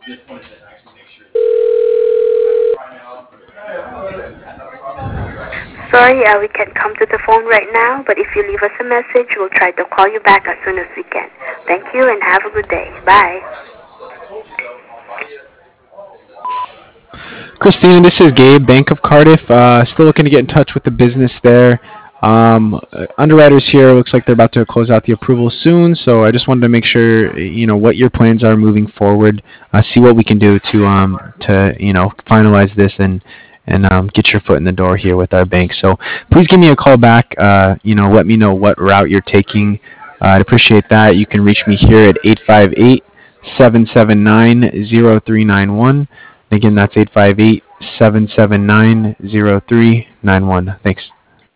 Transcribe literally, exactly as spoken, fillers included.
Sorry, uh, we can't come to the phone right now, but if you leave us a message, we'll try to call you back as soon as we can. Thank you and have a good day. Bye. Christina, this is Gabe, Bank of Cardiff. Uh, still looking to get in touch with the business there. Um, uh, underwriters here looks like they're about to close out the approval soon, so I just wanted to make sure you know what your plans are moving forward. Uh, see what we can do to um, to you know finalize this and and um, get your foot in the door here with our bank. So please give me a call back. Uh, you know, let me know what route you're taking. Uh, I'd appreciate that. You can reach me here at eight five eight, seven seven nine, zero three nine one. Again, that's eight five eight, seven seven nine, zero three nine one. Thanks.